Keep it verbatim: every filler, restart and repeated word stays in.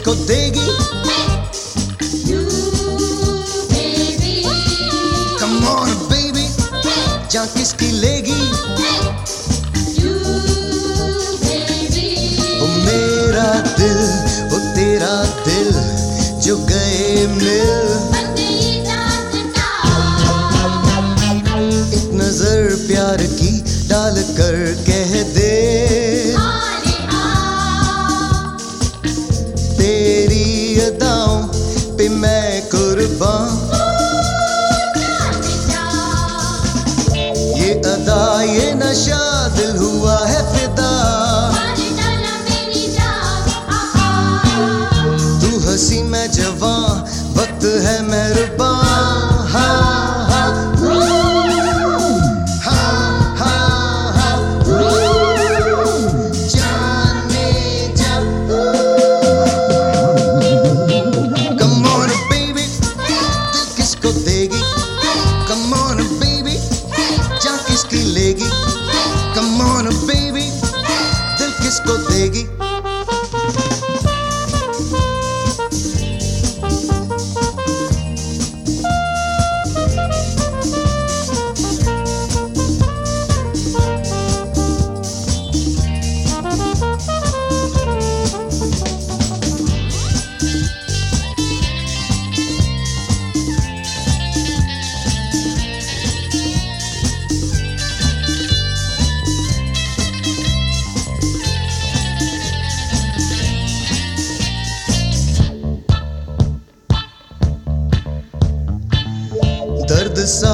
किसको देगी? Come on baby, जान किसकी लेगी? ओ मेरा दिल, ओ तेरा दिल जो गए मिल, एक नजर प्यार की डाल कर कह दे, तेरी अदाओं पे मैं कुर्बान। ये अदा ये नशा दिल हुआ है फिदा, तू हंसी मैं जवां वक्त है मेहरबान। Come on baby, जान किसकी लेगी? Come on baby, दिल किसको देगी? दर्द सा